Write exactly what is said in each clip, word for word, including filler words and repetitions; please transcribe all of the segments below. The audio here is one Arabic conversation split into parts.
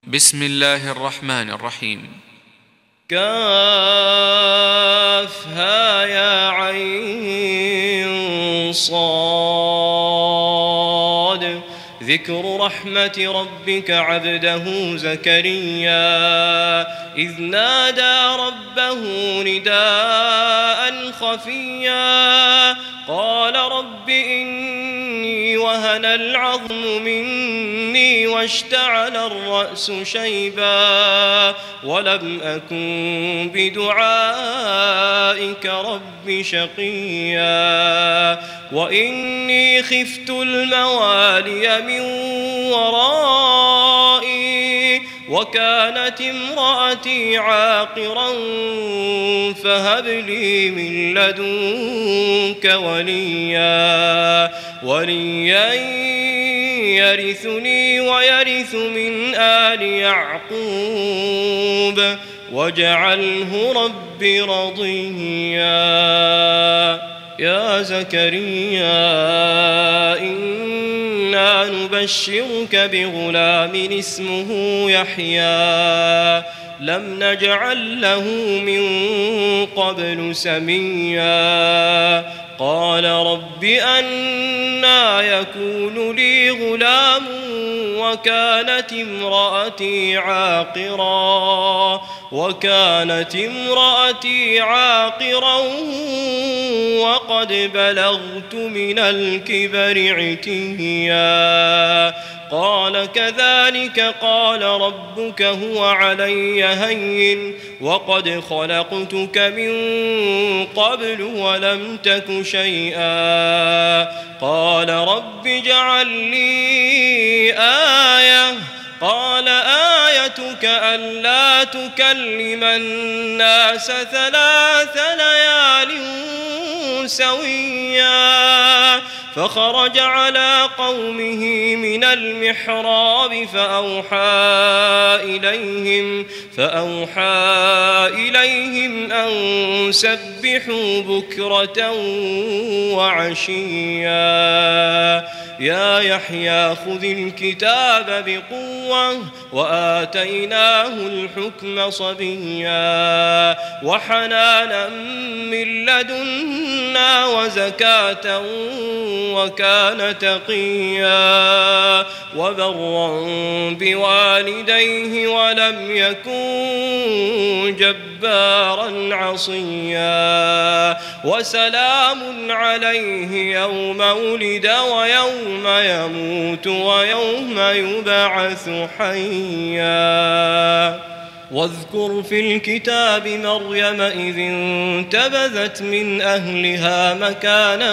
بسم الله الرحمن الرحيم. كافها يا عين صاد. ذكر رحمة ربك عبده زكريا إذ نادى ربه نداء خفيا قال رب إني وهن العظم مني واشتعل الرأس شيبا ولم أكن بدعائك رب شقيا وإني خفت الموالي من ورائي وكانت امرأتي عاقرا فهب لي من لدنك وليا وليا يرثني ويرث من آل يعقوب واجعله رب رضيا. يا زكريا إنا نبشرك بغلام اسمه يحيى لم نجعل له من قبل سميا قال رب أنى يكون لي غلام وكانت امرأتي عاقرا وكانت امرأتي عاقرا وقد بلغت من الكبر عتيا قال كذلك قال ربك هو علي هين وقد خلقتك من قبل ولم تك شيئا قال رب اجعل لي آية قال آيتك ألا تكلم الناس ثلاث ليال سويا فخرج على قومه من المحراب فأوحى إليهم فأوحى إليهم أن سبحوا بكرة وعشيا يا يحيى خذ الكتاب بقوة وآتيناه الحكم صبيا وحنانا من لدنا وزكاة وكان تقيا وبرا بوالديه ولم يكن جبارا عصيا وسلام عليه يوم ولد ويوم يموت ويوم يبعث حيا. واذكر في الكتاب مريم إذ انتبذت من أهلها مكانا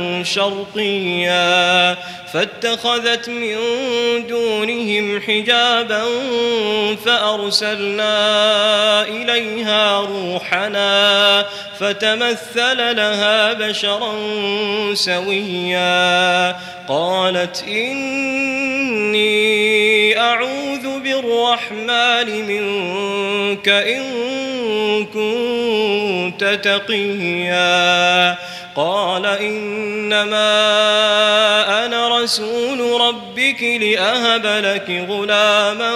شرقيا فاتخذت من دونهم حجابا فأرسلنا إليها روحنا فتمثل لها بشرا سويا قالت إني أعوذ بالرحمن منك إن كنت تقيا قال إنما أنا رسول ربك لأهب لك غلاما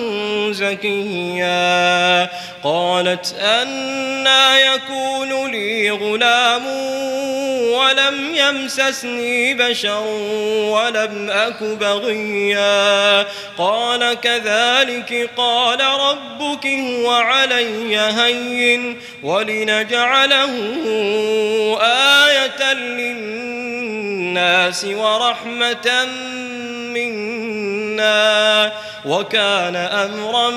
زكيا قالت أنى يكون لي غلام ولم يمسسني بشر ولم أك بغيا قال كذلك قال ربك هو علي هين ولنجعله آية للناس ورحمة منا وكان أمرا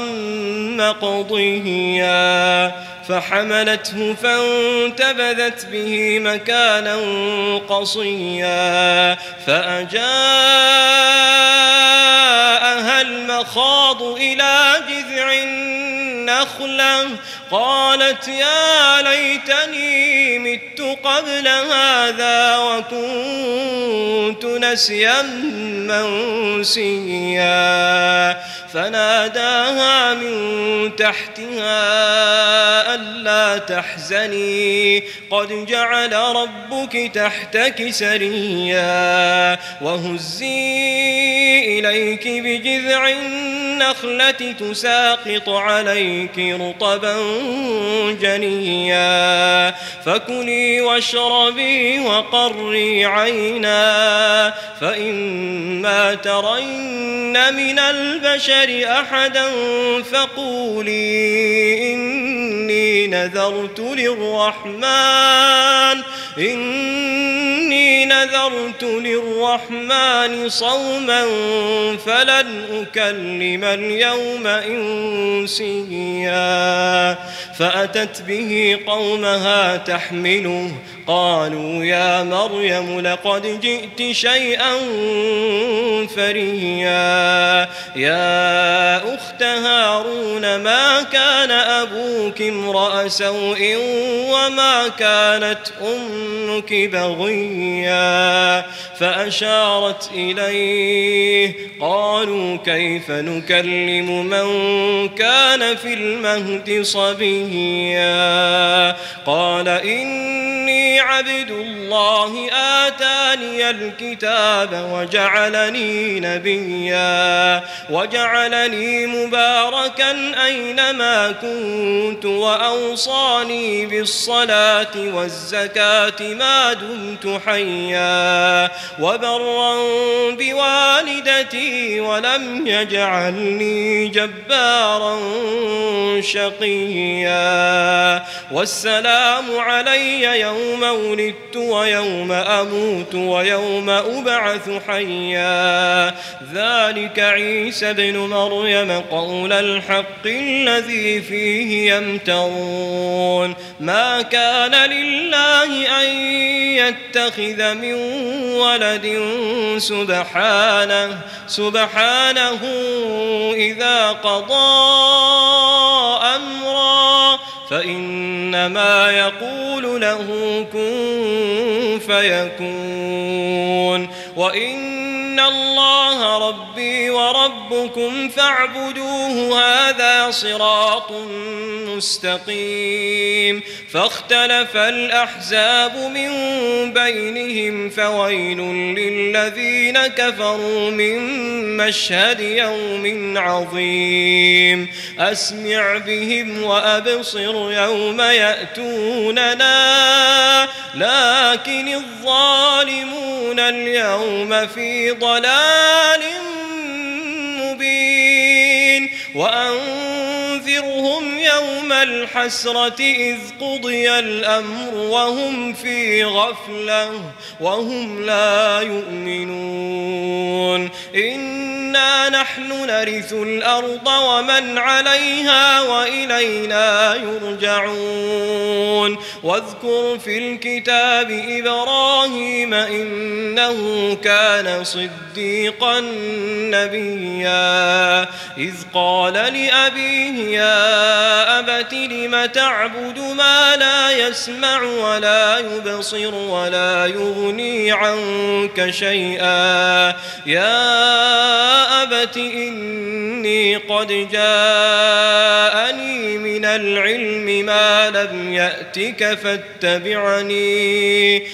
مقضيا فحملته فانتبذت به مكانا قصيا فأجاءها المخاض إلى جذع النخلة قالت يا ليتني مت مت قبل هذا وكنت نسيا منسيا فناداها من تحتها ألا تحزني قد جعل ربك تحتك سريا وهزي إليك بجذع النخلة تساقط عليك رطبا جنيا فكلي واشربي وقري عينا فإما ترين من البشر أحدا فقولي إني نذرت للرحمن إني نذرت للرحمن صوما فلن أكلم اليوم إنسيا فأتت به قومها تحمله قالوا يا مريم لقد جئت شيئا فريا يا أخت هارون ما كان أبوك امرأ سوء وما كانت أمك بغيا فأشارت إليه قالوا كيف نكلم من كان في المهد صبيا قال إني عبد الله آتاني الكتاب وجعلني نبيا وجعلني مباركا أينما كنت وأوصاني بالصلاة والزكاة ما دمت حيا وبرا بوالدتي ولم يجعلني جبارا شقيا والسلام علي يوم ولدت ويوم أموت ويوم أبعث حيا ذلك عيسى بن مريم قول الحق الذي فيه يمترون ما كان لله أن يتخذ من ولد سبحانه سبحانه إذا قضى أمرا فإنما يقول له كن فيكون وإن الله ربي وربكم فاعبدوه هذا صراط مستقيم فاختلف الأحزاب من بينهم فويل للذين كفروا من مشهد يوم عظيم أسمع بهم وأبصر يوم يأتوننا لكن الظالمون اليوم في ضلال مبين وأنذرهم يوم الحسرة إذ قضي الأمر وهم في غفلة وهم لا يؤمنون إنا نحن نرث الأرض ومن عليها وإلينا يرجعون واذكر في الكتاب إبراهيم إنه كان صديقا نبيا إذ قال لأبيه يا أبت لم تعبد ما لا يسمع ولا يبصر ولا يغني عنك شيئا يا أبت إني قد جاءني من العلم ما لم يأتك فاتبعني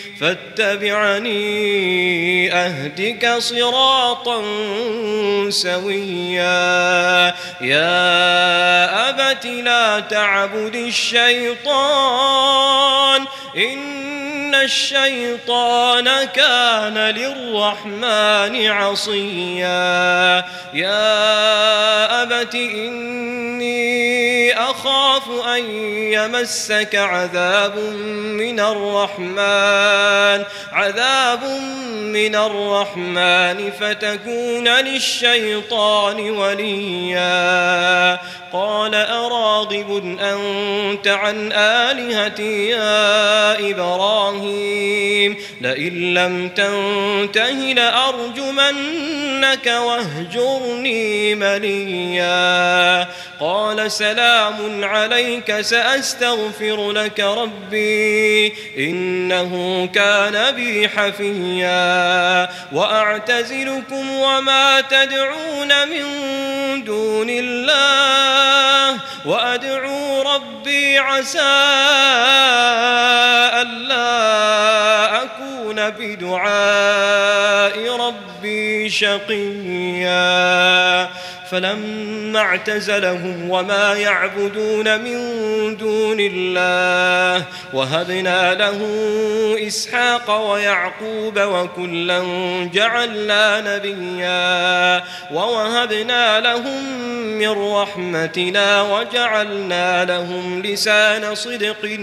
فاتبعني أهدك صراطا سويا يا أبت لا تعبد الشيطان إن الشيطان كان للرحمن عصيا يا أبت إني أخاف أن يمسك عذاب من الرحمن عذاب من الرحمن فتكون للشيطان وليا قال أراغب أنت عن آلهتي يا إبراهيم لئن لم تنته لأرجمنك واهجرني مليا قال سلام عليك سأستغفر لك ربي إنه كان بي حفيا وأعتزلكم وما تدعون من دون الله وأدعو ربي عسى ألا أكون بدعاء ربي شقيا فلما اعتزلهم وما يعبدون من دون الله وهبنا له إسحاق ويعقوب وكلا جعلنا نبيا ووهبنا لهم من رحمتنا وجعلنا لهم لسان صدق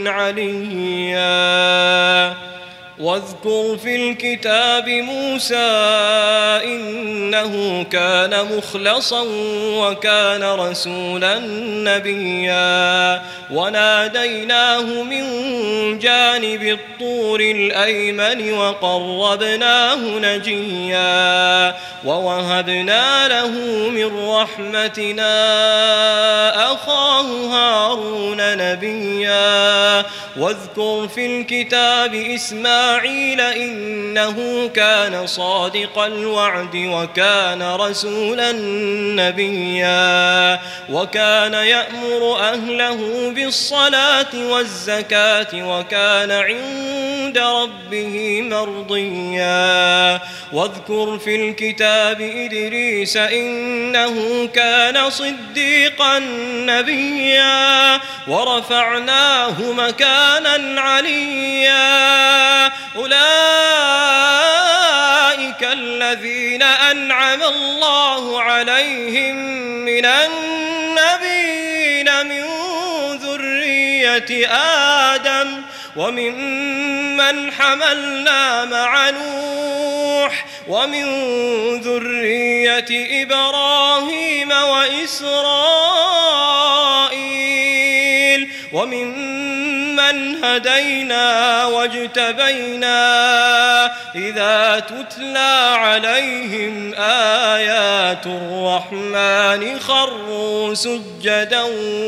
عليا واذكر في الكتاب موسى إنه كان مخلصا وكان رسولا نبيا وناديناه من جانب الطور الأيمن وقربناه نجيا ووهبنا له من رحمتنا أخاه هارون نبيا واذكر في الكتاب إسماعيل إسماعيل إنه كان صادق الوعد وكان رسولا نبيا وكان يأمر أهله بالصلاة والزكاة وكان عند ربه مرضيا واذكر في الكتاب إدريس إنه كان صديقا نبيا ورفعناه مكانا عليا أولئك الذين أنعم الله عليهم من النبيين من ذرية آدم وممن حملنا مع نوح ومن ذرية إبراهيم وإسرائيل وممن هدينا واجتبينا إذا تتلى عليهم آيات الرحمن خروا سجدا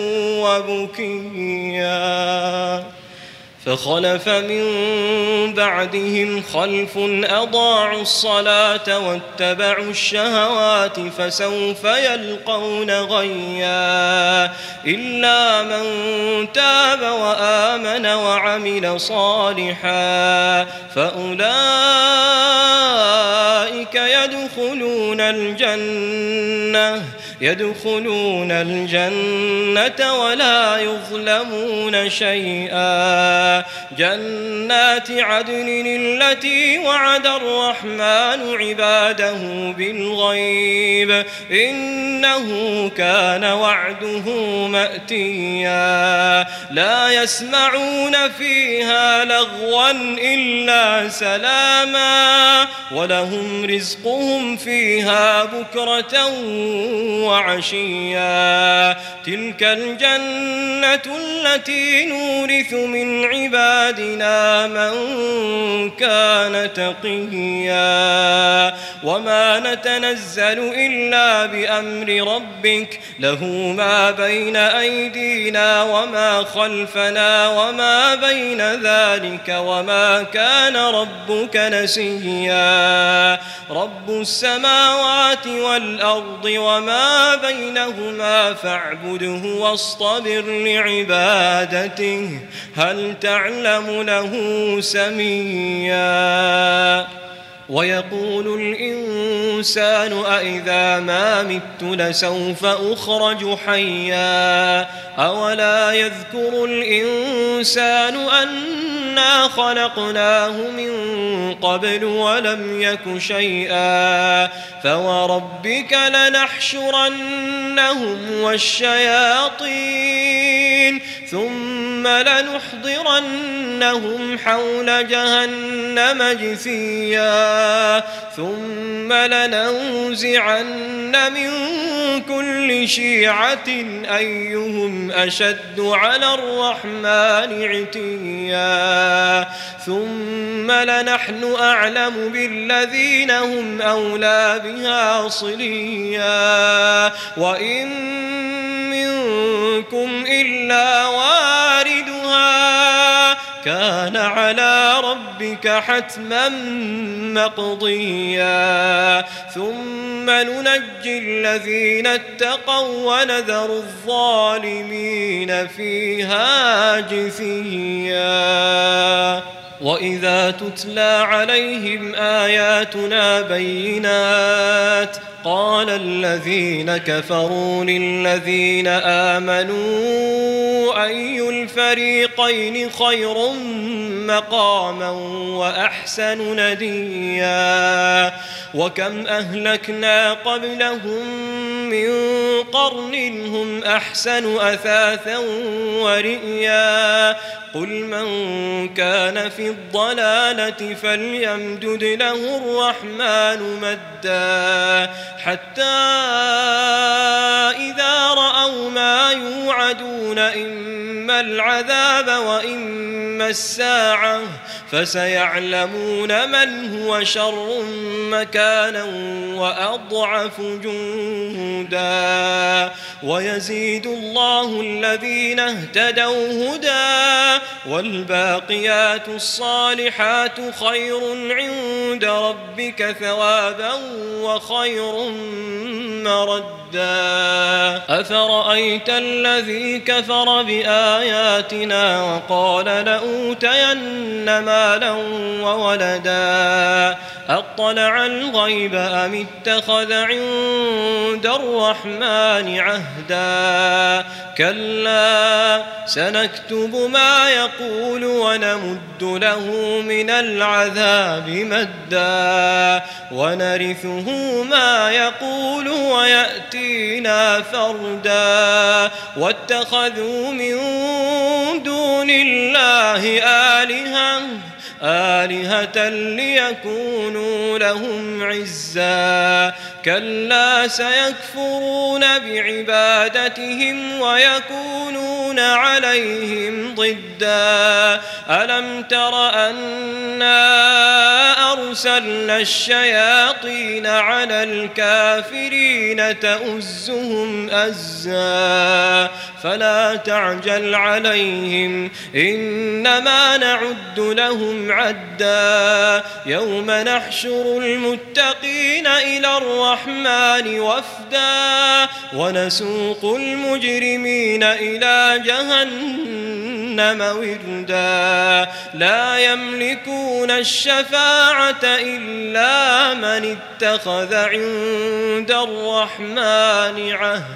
وبكيا فخلف من بعدهم خلف أضاعوا الصلاة واتبعوا الشهوات فسوف يلقون غيا إلا من تاب وآمن وعمل صالحا فأولئك يدخلون الجنة يدخلون الجنة ولا يظلمون شيئا جنات عدن التي وعد الرحمن عباده بالغيب إنه كان وعده مأتيا لا يسمعون فيها لغوا إلا سلاما ولهم رزقهم فيها بكرة وعشيا تلك الجنة التي نورث من عبادنا من كان تقيا وما نتنزل إلا بأمر ربك له ما بين أيدينا وما خلفنا وما بين ذلك وما كان ربك نسيا رب السماوات والأرض وما بينهما فاعبده واصطبر لعبادته هل تعلم له سميا ويقول الإنسان أإذا ما مت لسوف أخرج حيا أولا يذكر الإنسان أنا خلقناه من قبل ولم يك شيئا فوربك لنحشرنهم والشياطين ثم لنحضرنهم حول جهنم جثيا ثم لننزعن من كل شيعة أيهم أشد على الرحمن عتيا ثم لنحن أعلم بالذين هم أولى بها صليا وإن منكم إلا واردها كان على ربك حتما مقضيا ثم ننجي الذين اتقوا ونذر الظالمين فيها جثيا وإذا تتلى عليهم آياتنا بينات قال الذين كفروا للذين آمنوا أي الفريقين خير مقاما وأحسن نديا وكم أهلكنا قبلهم من قرن هم أحسن أثاثا ورئيا قل من كان في الضلالة فليمدد له الرحمن مدا حتى إذا رأوا ما يوعدون إما العذاب وإما الساعة فسيعلمون من هو شر مكانا وأضعف جندا ويزيد الله الذين اهتدوا هدى والباقيات الصالحات خير عند ربك ثوابا وخير مردا أفرأيت الذي كفر بآياتنا وقال لأوتين مالا وولدا أطلع الغيب أم اتخذ عند الرحمن عهدا كلا سنكتب ما يقول ونمد له من العذاب مدا ونرثه ما يقول ويأتينا فردا واتخذوا من دون الله آلهة آلهة ليكونوا لهم عزا كلا سيكفرون بعبادتهم ويكونون عليهم ضدا ألم تر أنا أرسلنا الشياطين على الكافرين تؤزهم أزا فلا تعجل عليهم إنما نعد لهم عدا يوم نحشر المتقين إلى الرحمن وفدا ونسوق المجرمين إلى جهنم وردا لا يملكون الشفاعة إلا من اتخذ عند الرحمن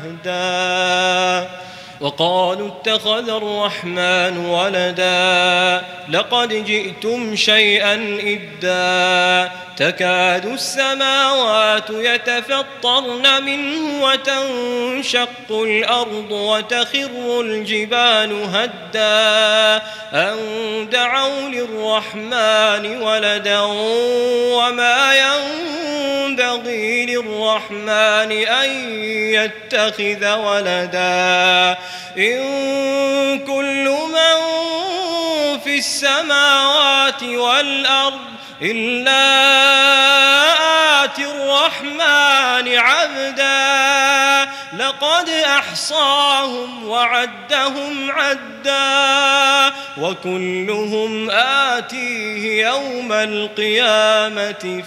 عهدا وقالوا اتخذ الرحمن ولدا لقد جئتم شيئا إدا تكاد السماوات يتفطرن منه وتنشق الأرض وتخر الجبال هدا أن دعوا للرحمن ولدا وما ينبغي للرحمن أن يتخذ ولدا إن كل من في السماوات والأرض إلا آتي الرحمن عبدا لقد أحصاهم وعدهم عدا وكلهم آتيه يوم القيامة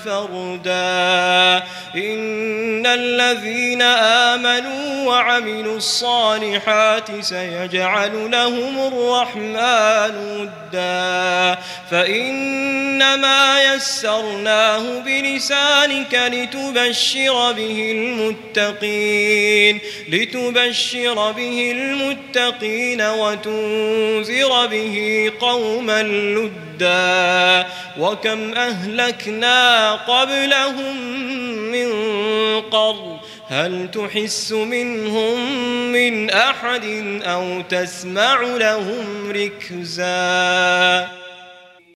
فردا إن الذين آمنوا وعملوا الصالحات سيجعل لهم الرحمن ودا فإنما يسرناه بلسانك لتبشر به المتقين لتبشر به المتقين وتنذر به قوما لدا وكم أهلكنا قبلهم من قرن هل تحس منهم من أحد أو تسمع لهم ركزا